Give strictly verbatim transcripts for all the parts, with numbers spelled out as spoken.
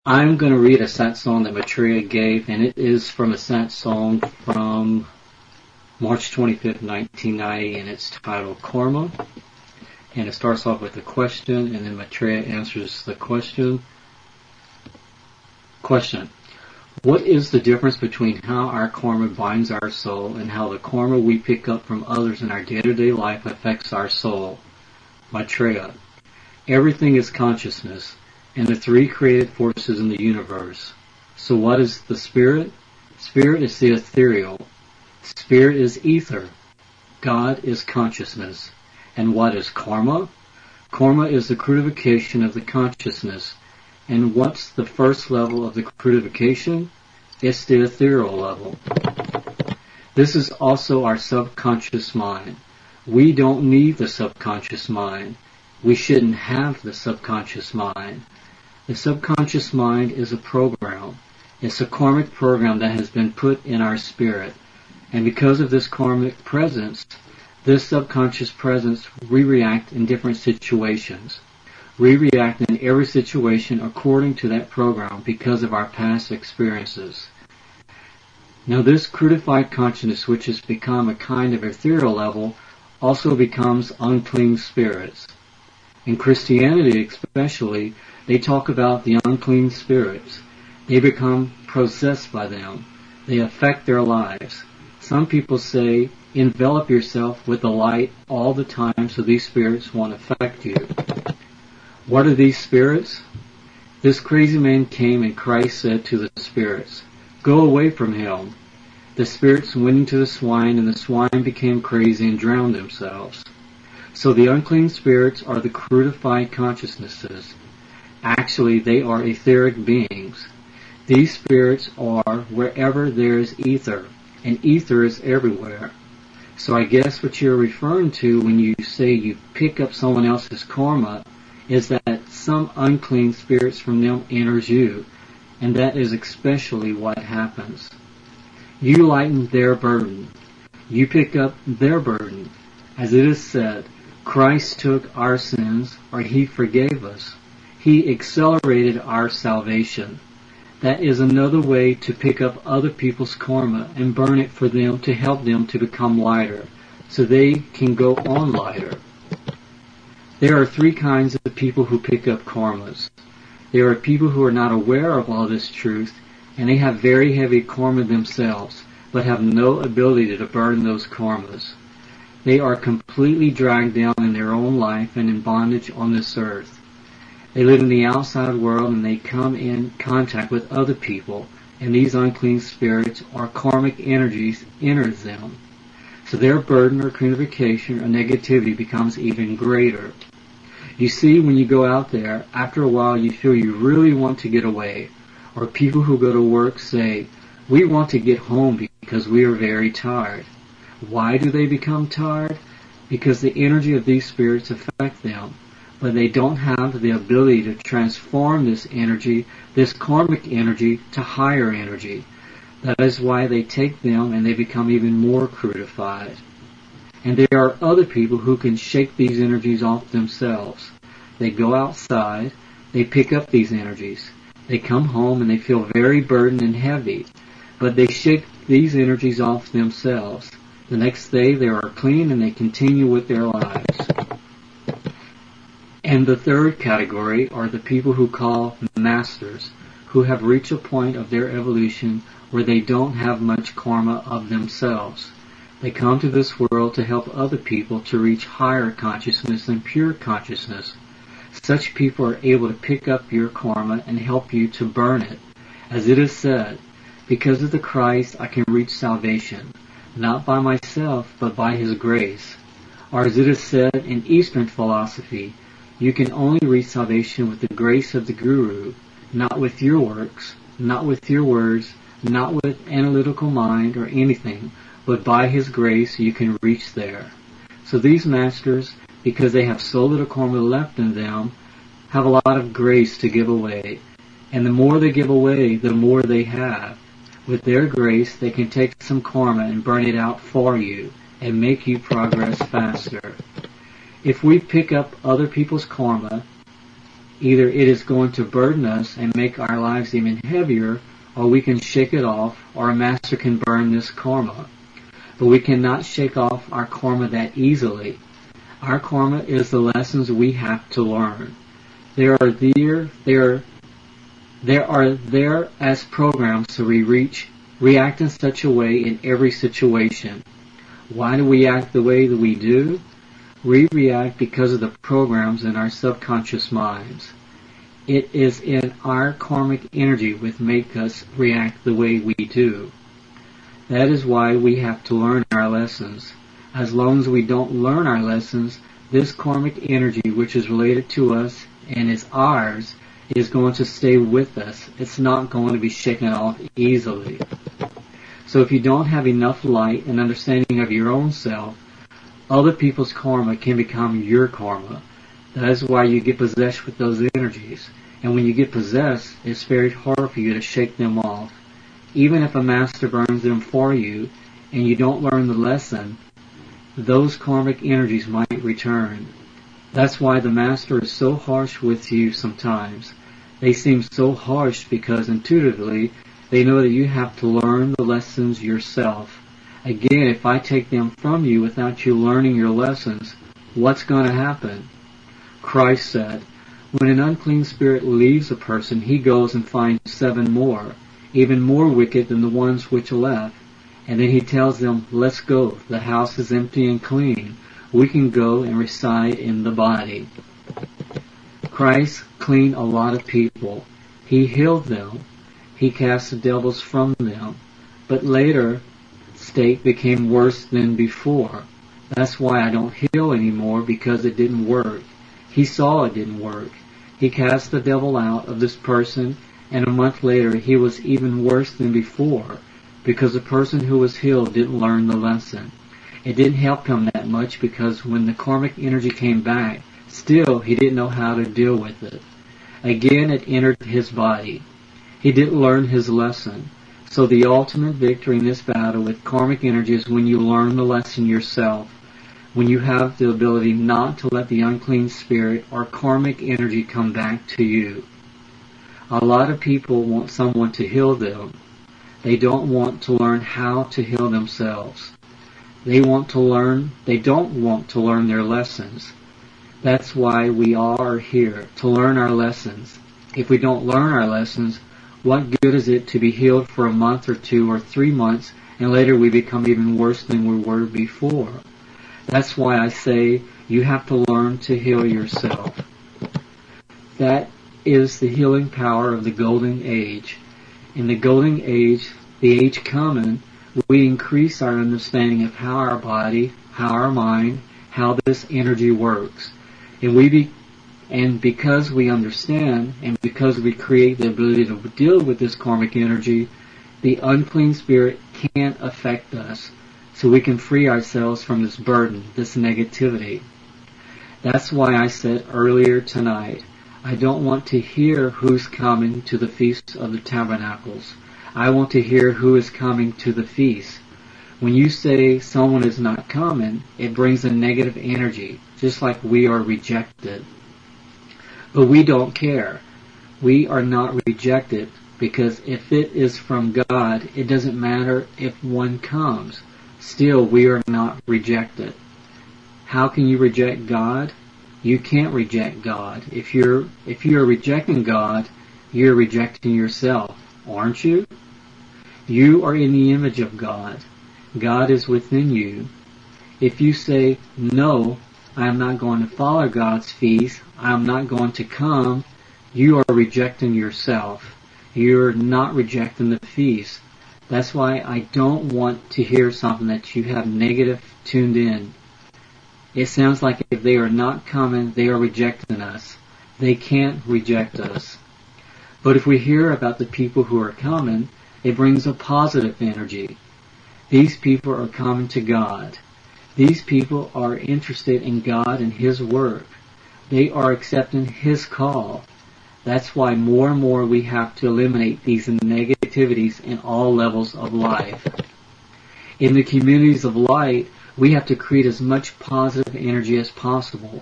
I'm going to read a satsang that Maitreya gave, and it is from a satsang from March twenty-fifth, nineteen ninety, and it's titled Karma. And it starts off with a question, and then Maitreya answers the question. Question. What is the difference between how our karma binds our soul and how the karma we pick up from others in our day-to-day life affects our soul? Maitreya. Everything is consciousness, and the three created forces in the universe. So what is the spirit? Spirit is the ethereal. Spirit is ether. God is consciousness. And what is karma? Karma is the crudification of the consciousness. And what's the first level of the crudification? It's the ethereal level. This is also our subconscious mind. We don't need the subconscious mind. We shouldn't have the subconscious mind. The subconscious mind is a program. It's a karmic program that has been put in our spirit. And because of this karmic presence, this subconscious presence, we react in different situations. We react in every situation according to that program because of our past experiences. Now this crudified consciousness, which has become a kind of ethereal level, also becomes unclean spirits. In Christianity especially, they talk about the unclean spirits. They become possessed by them. They affect their lives. Some people say, envelop yourself with the light all the time so these spirits won't affect you. What are these spirits? This crazy man came and Christ said to the spirits, go away from him. The spirits went into the swine, and the swine became crazy and drowned themselves. So the unclean spirits are the crudified consciousnesses. Actually, they are etheric beings. These spirits are wherever there is ether, and ether is everywhere. So I guess what you're referring to when you say you pick up someone else's karma is that some unclean spirits from them enters you, and that is especially what happens. You lighten their burden. You pick up their burden. As it is said, Christ took our sins, or He forgave us. He accelerated our salvation. That is another way to pick up other people's karma and burn it for them to help them to become lighter, so they can go on lighter. There are three kinds of people who pick up karmas. There are people who are not aware of all this truth, and they have very heavy karma themselves, but have no ability to burn those karmas. They are completely dragged down in their own life and in bondage on this earth. They live in the outside world and they come in contact with other people, and these unclean spirits or karmic energies enter them. So their burden or crudification or negativity becomes even greater. You see, when you go out there, after a while you feel you really want to get away. Or people who go to work say, we want to get home because we are very tired. Why do they become tired? Because the energy of these spirits affect them. But they don't have the ability to transform this energy, this karmic energy, to higher energy. That is why they take them and they become even more crudified. And there are other people who can shake these energies off themselves. They go outside, they pick up these energies. They come home and they feel very burdened and heavy. But they shake these energies off themselves. The next day they are clean and they continue with their lives. And the third category are the people who call masters, who have reached a point of their evolution where they don't have much karma of themselves. They come to this world to help other people to reach higher consciousness and pure consciousness. Such people are able to pick up your karma and help you to burn it. As it is said, because of the Christ I can reach salvation, not by myself but by His grace. Or as it is said in Eastern philosophy, you can only reach salvation with the grace of the Guru, not with your works, not with your words, not with analytical mind or anything, but by His grace you can reach there. So these masters, because they have so little karma left in them, have a lot of grace to give away. And the more they give away, the more they have. With their grace, they can take some karma and burn it out for you and make you progress faster. If we pick up other people's karma, Either it is going to burden us and make our lives even heavier, or we can shake it off, or a master can burn this karma. But we cannot shake off our karma that easily. Our karma is the lessons we have to learn. There are there, there, there are there as programs so we reach, react in such a way in every situation. Why do we act the way that we do? We react because of the programs in our subconscious minds. It is in our karmic energy which make us react the way we do. That is why we have to learn our lessons. As long as we don't learn our lessons, this karmic energy which is related to us and is ours is going to stay with us. It's not going to be shaken off easily. So if you don't have enough light and understanding of your own self, other people's karma can become your karma. That is why you get possessed with those energies. And when you get possessed, it's very hard for you to shake them off. Even if a master burns them for you and you don't learn the lesson, those karmic energies might return. That's why the master is so harsh with you sometimes. They seem so harsh because intuitively they know that you have to learn the lessons yourself. Again, if I take them from you without you learning your lessons, what's going to happen? Christ said, when an unclean spirit leaves a person, he goes and finds seven more, even more wicked than the ones which left. And then he tells them, let's go. The house is empty and clean. We can go and reside in the body. Christ cleaned a lot of people. He healed them. He cast the devils from them. But later, state became worse than before. That's why I don't heal anymore, because it didn't work. He saw it didn't work. He cast the devil out of this person, and a month later he was even worse than before, because the person who was healed didn't learn the lesson. It didn't help him that much, because when the karmic energy came back, still he didn't know how to deal with it. Again it entered his body. He didn't learn his lesson. So the ultimate victory in this battle with karmic energy is when you learn the lesson yourself, when you have the ability not to let the unclean spirit or karmic energy come back to you. A lot of people want someone to heal them. They don't want to learn how to heal themselves. They want to learn, they don't want to learn their lessons. That's why we all are here, to learn our lessons. If we don't learn our lessons, what good is it to be healed for a month or two or three months and later we become even worse than we were before? That's why I say you have to learn to heal yourself. That is the healing power of the Golden Age. In the Golden Age, the age coming, we increase our understanding of how our body, how our mind, how this energy works. And we be, and because we understand, and because we create the ability to deal with this karmic energy, the unclean spirit can't affect us. So we can free ourselves from this burden, this negativity. That's why I said earlier tonight, I don't want to hear who's coming to the Feast of the Tabernacles. I want to hear who is coming to the feast. When you say someone is not coming, it brings a negative energy, just like we are rejected. But we don't care. We are not rejected, because if it is from God, it doesn't matter if one comes. Still, we are not rejected. How can you reject God? You can't reject God. If you're if you're rejecting God, you're rejecting yourself, aren't you? You are in the image of God. God is within you. If you say, no, I am not going to follow God's feast, I am not going to come, you are rejecting yourself. You're not rejecting the feast. That's why I don't want to hear something that you have negative tuned in. It sounds like if they are not coming, they are rejecting us. They can't reject us. But if we hear about the people who are coming, it brings a positive energy. These people are coming to God. These people are interested in God and His work. They are accepting His call. That's why more and more we have to eliminate these negativities in all levels of life. In the communities of light, we have to create as much positive energy as possible.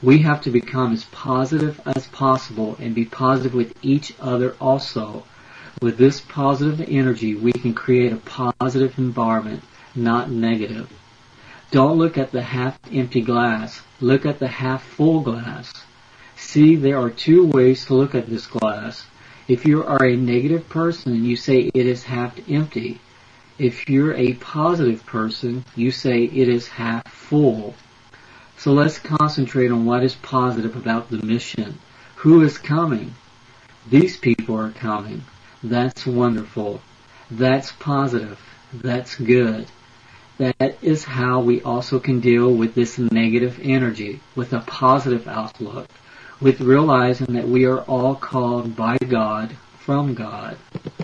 We have to become as positive as possible and be positive with each other also. With this positive energy, we can create a positive environment, not negative. Don't look at the half-empty glass. Look at the half-full glass. See, there are two ways to look at this glass. If you are a negative person, you say it is half empty. If you're a positive person, you say it is half full. So let's concentrate on what is positive about the mission. Who is coming? These people are coming. That's wonderful. That's positive. That's good. That is how we also can deal with this negative energy, with a positive outlook, with realizing that we are all called by God, from God.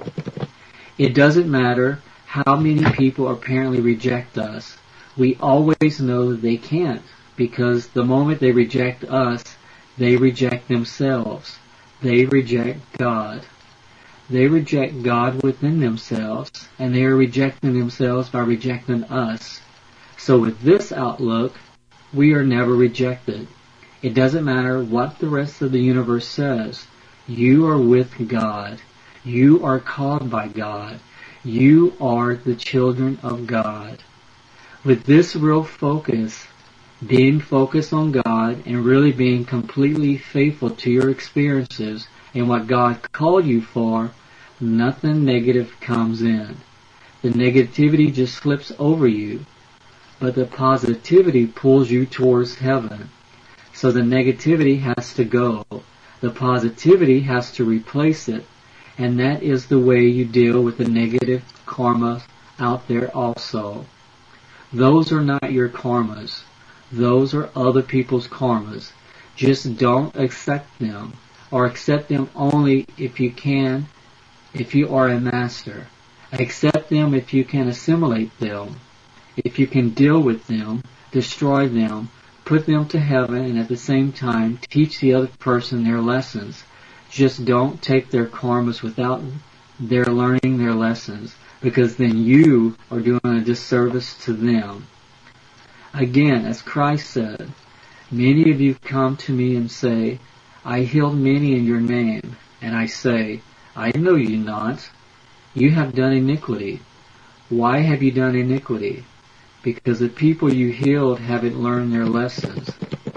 It doesn't matter how many people apparently reject us. We always know they can't, because the moment they reject us, they reject themselves. They reject God. They reject God within themselves, and they are rejecting themselves by rejecting us. So with this outlook, we are never rejected. It doesn't matter what the rest of the universe says. You are with God. You are called by God. You are the children of God. With this real focus, being focused on God and really being completely faithful to your experiences and what God called you for, nothing negative comes in. The negativity just slips over you, but the positivity pulls you towards heaven. So the negativity has to go. The positivity has to replace it. And that is the way you deal with the negative karma out there also. Those are not your karmas. Those are other people's karmas. Just don't accept them, or accept them only if you can, if you are a master. Accept them if you can assimilate them, if you can deal with them, destroy them, put them to heaven, and at the same time teach the other person their lessons. Just don't take their karmas without their learning their lessons, because then you are doing a disservice to them. Again, as Christ said, many of you come to me and say, I healed many in your name. And I say, I know you not. You have done iniquity. Why have you done iniquity? Because the people you healed haven't learned their lessons.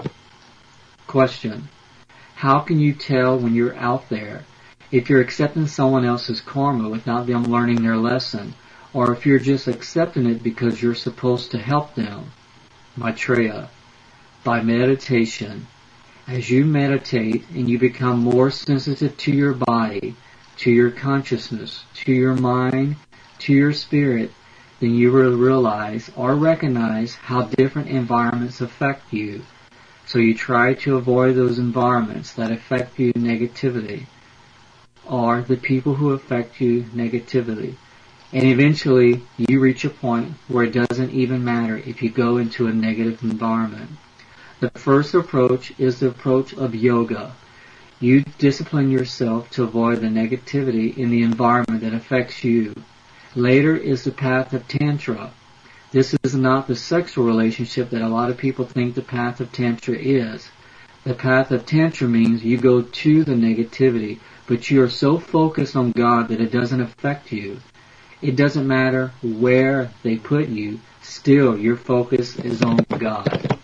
Question. How can you tell when you're out there if you're accepting someone else's karma without them learning their lesson, or if you're just accepting it because you're supposed to help them? Maitreya. By meditation. As you meditate and you become more sensitive to your body, to your consciousness, to your mind, to your spirit, then you will realize or recognize how different environments affect you. So you try to avoid those environments that affect you negatively, or the people who affect you negatively. And eventually you reach a point where it doesn't even matter if you go into a negative environment. The first approach is the approach of yoga. You discipline yourself to avoid the negativity in the environment that affects you. Later is the path of Tantra. This is not the sexual relationship that a lot of people think the path of Tantra is. The path of Tantra means you go to the negativity, but you are so focused on God that it doesn't affect you. It doesn't matter where they put you, still your focus is on God.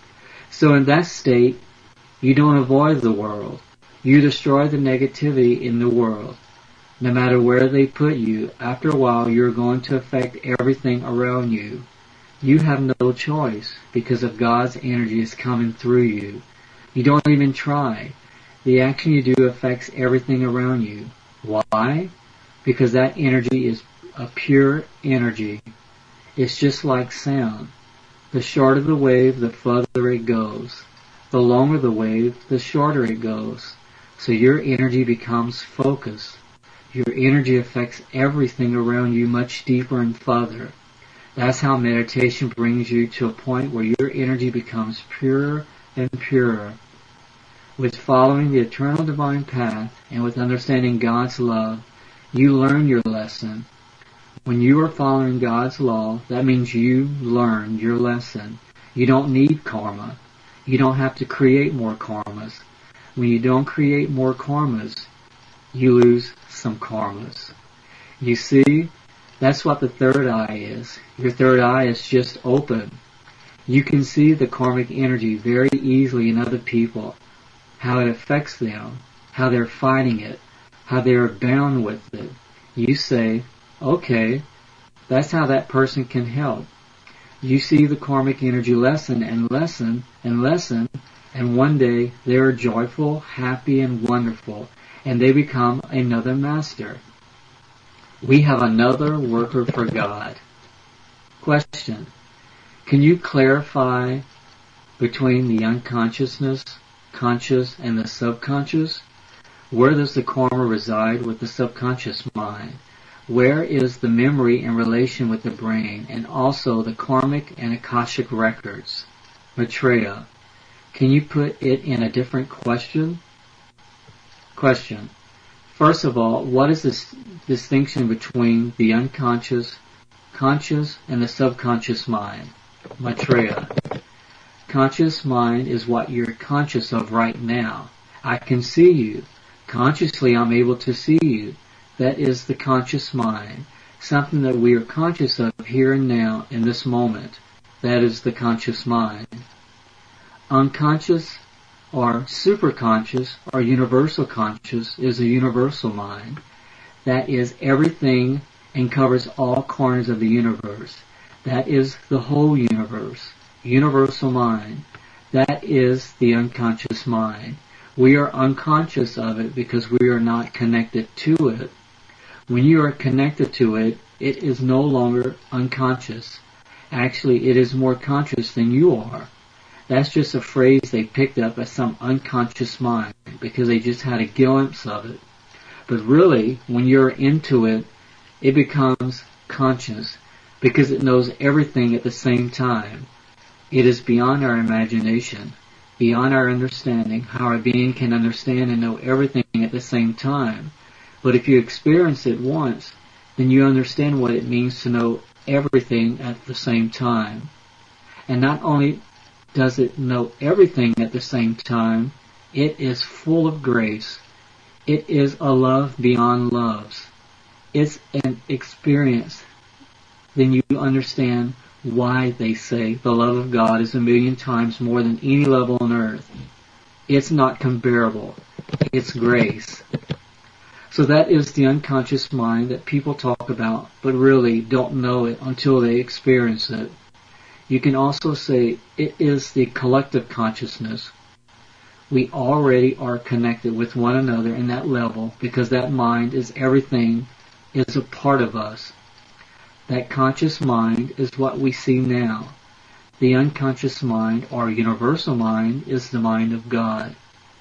So in that state, you don't avoid the world. You destroy the negativity in the world. No matter where they put you, after a while you're going to affect everything around you. You have no choice, because of God's energy is coming through you. You don't even try. The action you do affects everything around you. Why? Because that energy is a pure energy. It's just like sound. The shorter the wave, the further it goes. The longer the wave, the shorter it goes. So your energy becomes focused. Your energy affects everything around you much deeper and further. That's how meditation brings you to a point where your energy becomes purer and purer. With following the eternal divine path and with understanding God's love, you learn your lesson. When you are following God's law, that means you learn your lesson. You don't need karma. You don't have to create more karmas. When you don't create more karmas, you lose some karmas. You see, that's what the third eye is. Your third eye is just open. You can see the karmic energy very easily in other people, how it affects them, how they're fighting it, how they're bound with it. You say, okay, that's how that person can help. You see the karmic energy lessen and lessen and lessen, and one day they are joyful, happy, and wonderful, and they become another master. We have another worker for God. Question: can you clarify between the unconsciousness, conscious, and the subconscious? Where does the karma reside with the subconscious mind? Where is the memory in relation with the brain, and also the karmic and akashic records? Maitreya, can you put it in a different question? Question: first of all, what is this distinction between the unconscious, conscious, and the subconscious mind? Maitreya, conscious mind is what you're conscious of right now. I can see you. Consciously, I'm able to see you. That is the conscious mind, something that we are conscious of here and now in this moment. That is the conscious mind. Unconscious or superconscious or universal conscious is a universal mind. That is everything and covers all corners of the universe. That is the whole universe. Universal mind. That is the unconscious mind. We are unconscious of it because we are not connected to it. When you are connected to it, it is no longer unconscious. Actually, it is more conscious than you are. That's just a phrase they picked up as some unconscious mind because they just had a glimpse of it. But really, when you're into it, it becomes conscious because it knows everything at the same time. It is beyond our imagination, beyond our understanding, how our being can understand and know everything at the same time. But if you experience it once, then you understand what it means to know everything at the same time. And not only does it know everything at the same time, it is full of grace. It is a love beyond loves. It's an experience. Then you understand why they say the love of God is a million times more than any love on earth. It's not comparable. It's grace. So that is the unconscious mind that people talk about, but really don't know it until they experience it. You can also say it is the collective consciousness. We already are connected with one another in that level because that mind is everything, is a part of us. That conscious mind is what we see now. The unconscious mind, or universal mind, is the mind of God.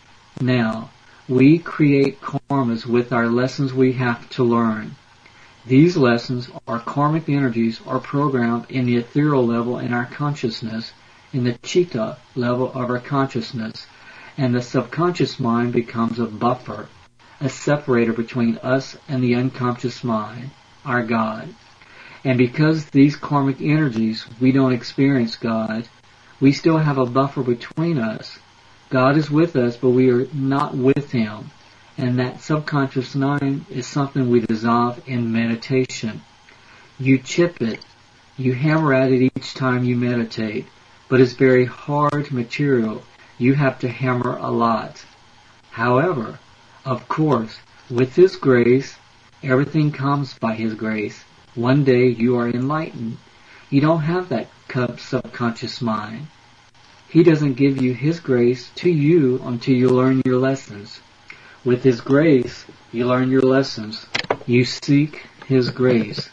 Now, we create karmas with our lessons we have to learn. These lessons, or karmic energies, are programmed in the ethereal level in our consciousness, in the chitta level of our consciousness, and the subconscious mind becomes a buffer, a separator between us and the unconscious mind, our God. And because these karmic energies, we don't experience God, we still have a buffer between us. God is with us, but we are not with Him. And that subconscious mind is something we dissolve in meditation. You chip it, you hammer at it each time you meditate, but it's very hard material. You have to hammer a lot. However, of course, with His grace, everything comes by His grace. One day you are enlightened. You don't have that subconscious mind. He doesn't give you His grace to you until you learn your lessons. With His grace, you learn your lessons. You seek His grace.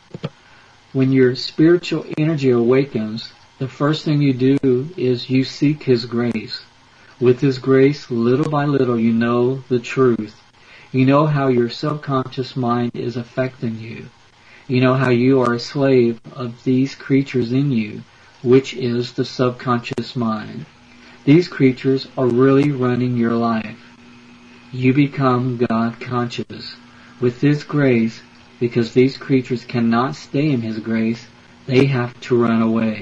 When your spiritual energy awakens, the first thing you do is you seek His grace. With His grace, little by little, you know the truth. You know how your subconscious mind is affecting you. You know how you are a slave of these creatures in you, which is the subconscious mind. These creatures are really running your life. You become God conscious. With His grace, because these creatures cannot stay in His grace, they have to run away.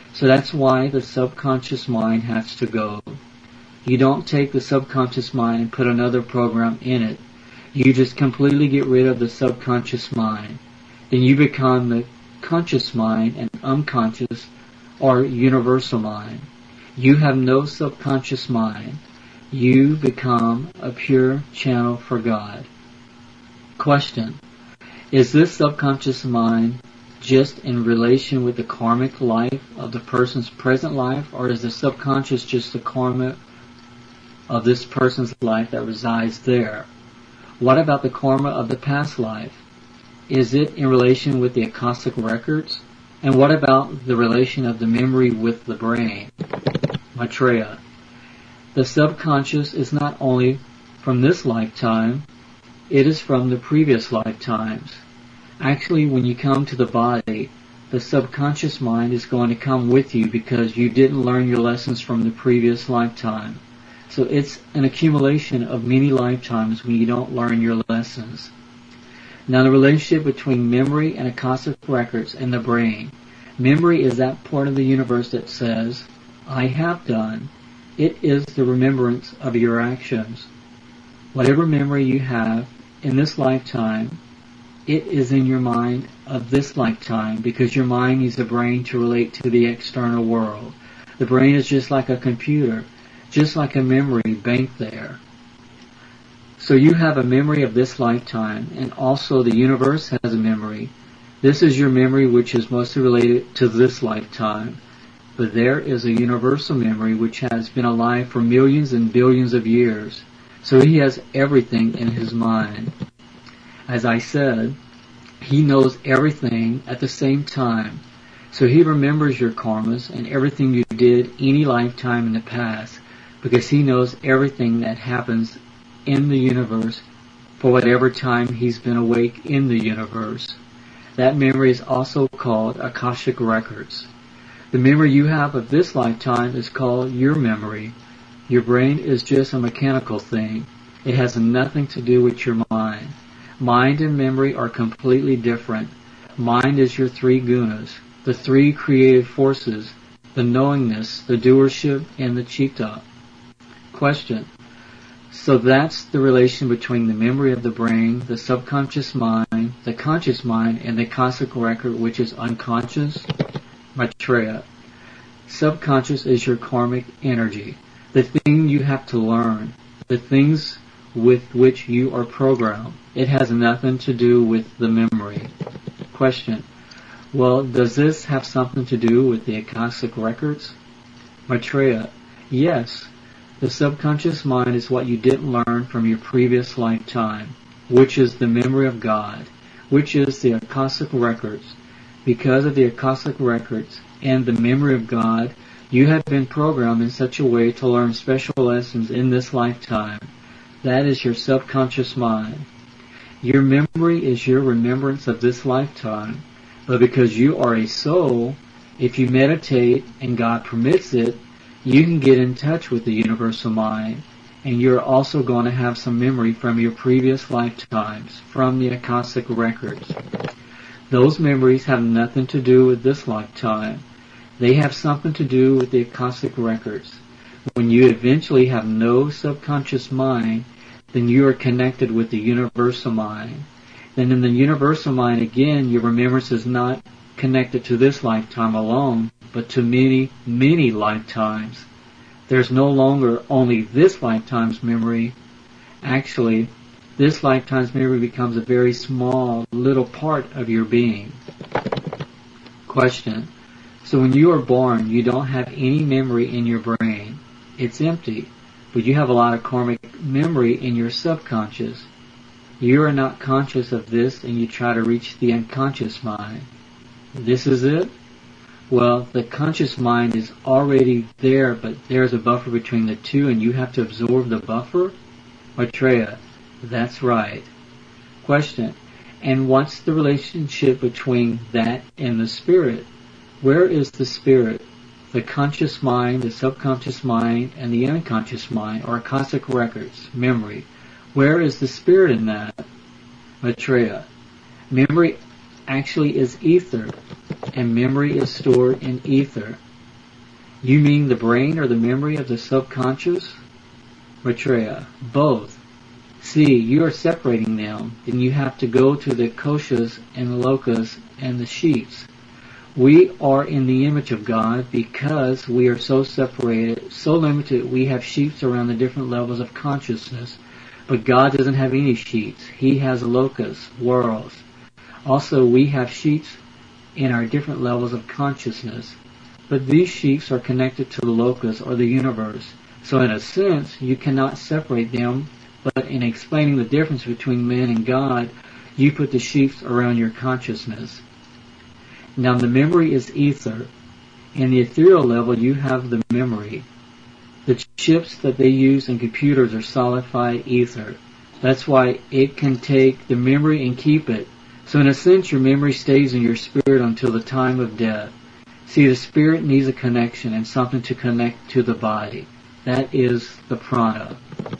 So that's why the subconscious mind has to go. You don't take the subconscious mind and put another program in it. You just completely get rid of the subconscious mind. Then you become the conscious mind and unconscious or universal mind. You have no subconscious mind. You become a pure channel for God. Question: is this subconscious mind just in relation with the karmic life of the person's present life, or is the subconscious just the karma of this person's life that resides there? What about the karma of the past life? Is it in relation with the Akashic records? And what about the relation of the memory with the brain? Maitreya: the subconscious is not only from this lifetime, it is from the previous lifetimes. Actually, when you come to the body, the subconscious mind is going to come with you because you didn't learn your lessons from the previous lifetime. So it's an accumulation of many lifetimes when you don't learn your lessons. Now, the relationship between memory and Akashic records and the brain. Memory is that part of the universe that says, I have done. It is the remembrance of your actions. Whatever memory you have in this lifetime, it is in your mind of this lifetime, because your mind needs a brain to relate to the external world. The brain is just like a computer, just like a memory bank there. So you have a memory of this lifetime, and also the universe has a memory. This is your memory, which is mostly related to this lifetime. But there is a universal memory which has been alive for millions and billions of years. So he has everything in his mind. As I said, he knows everything at the same time. So he remembers your karmas and everything you did any lifetime in the past, because he knows everything that happens in the universe for whatever time he's been awake in the universe. That memory is also called Akashic records. The memory you have of this lifetime is called your memory. Your brain is just a mechanical thing. It has nothing to do with your mind. Mind and memory are completely different. Mind is your three gunas, the three creative forces, the knowingness, the doership, and the chitta. Question: so that's the relation between the memory of the brain, the subconscious mind, the conscious mind, and the Akashic record, which is unconscious? Maitreya: subconscious is your karmic energy, the thing you have to learn, the things with which you are programmed. It has nothing to do with the memory. Question: well, does this have something to do with the Akashic records? Maitreya: yes. The subconscious mind is what you didn't learn from your previous lifetime, which is the memory of God, which is the Akashic records. Because of the Akashic records and the memory of God, you have been programmed in such a way to learn special lessons in this lifetime. That is your subconscious mind. Your memory is your remembrance of this lifetime. But because you are a soul, if you meditate and God permits it, you can get in touch with the universal mind. And you're also going to have some memory from your previous lifetimes, from the Akashic records. Those memories have nothing to do with this lifetime. They have something to do with the Akashic records. When you eventually have no subconscious mind, then you are connected with the universal mind. Then in the universal mind, again, your remembrance is not connected to this lifetime alone, but to many, many lifetimes. There's no longer only this lifetime's memory. Actually, this lifetime's memory becomes a very small, little part of your being. Question: so when you are born, you don't have any memory in your brain. It's empty, but you have a lot of karmic memory in your subconscious. You are not conscious of this, and you try to reach the unconscious mind. This is it? Well, the conscious mind is already there, but there's a buffer between the two, and you have to absorb the buffer? Maitreya: that's right. Question: and what's the relationship between that and the spirit? Where is the spirit? The conscious mind, the subconscious mind, and the unconscious mind, or Akashic records, memory. Where is the spirit in that? Maitreya: memory actually is ether, and memory is stored in ether. You mean the brain or the memory of the subconscious? Maitreya. Both. See, you are separating them. Then you have to go to the koshas and the lokas and the sheets. We are in the image of God because we are so separated, so limited. We have sheets around the different levels of consciousness. But God doesn't have any sheets. He has lokas, worlds. Also, we have sheets in our different levels of consciousness. But these sheets are connected to the lokas or the universe. So in a sense, you cannot separate them, but in explaining the difference between man and God, you put the sheets around your consciousness. Now the memory is ether. In the ethereal level, you have the memory. The chips that they use in computers are solidified ether. That's why it can take the memory and keep it. So in a sense, your memory stays in your spirit until the time of death. See, the spirit needs a connection and something to connect to the body. That is the prana.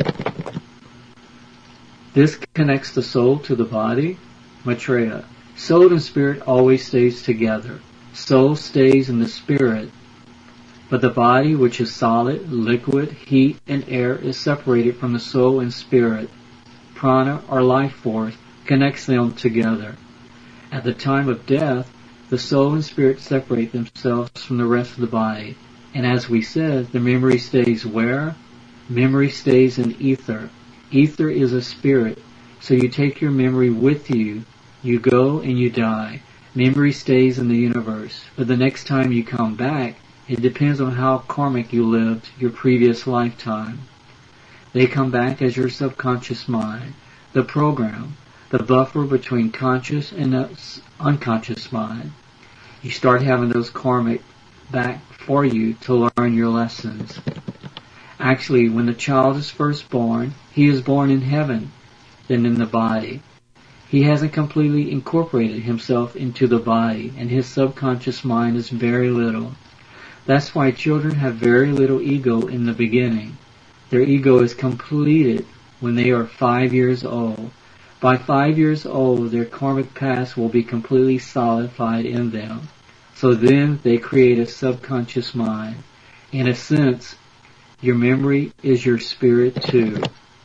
This connects the soul to the body. Maitreya. Soul and spirit always stays together. Soul stays in the spirit, but the body, which is solid, liquid, heat, and air, is separated from the soul and spirit. Prana, or life force, connects them together. At the time of death, the soul and spirit separate themselves from the rest of the body. And as we said, the memory stays where? Memory stays in ether. Ether is a spirit, so you take your memory with you. You go and you die. Memory stays in the universe. But the next time you come back, it depends on how karmic you lived your previous lifetime. They come back as your subconscious mind, the program, the buffer between conscious and unconscious mind. You start having those karmic back for you to learn your lessons. Actually, when the child is first born, he is born in heaven, then in the body. He hasn't completely incorporated himself into the body, and his subconscious mind is very little. That's why children have very little ego in the beginning. Their ego is completed when they are five years old. By five years old, their karmic past will be completely solidified in them. So then they create a subconscious mind. In a sense, your memory is your spirit too.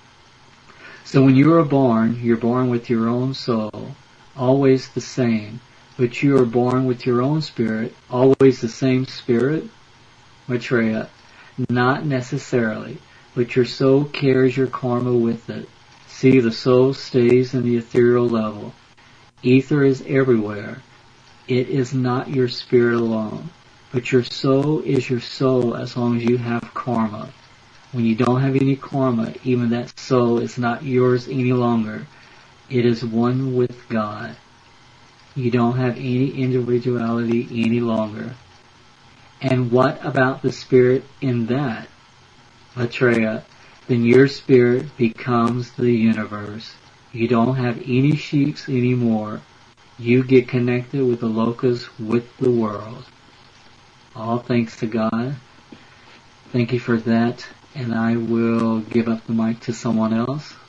So when you are born, you're born with your own soul, always the same. But you are born with your own spirit, always the same spirit? Maitreya. Not necessarily, but your soul carries your karma with it. See, the soul stays in the ethereal level. Ether is everywhere. It is not your spirit alone. But your soul is your soul as long as you have karma. When you don't have any karma, even that soul is not yours any longer. It is one with God. You don't have any individuality any longer. And what about the spirit in that? Maitreya. Then your spirit becomes the universe. You don't have any sheets anymore. You get connected with the lokas, with the world. All thanks to God. Thank you for that. And I will give up the mic to someone else.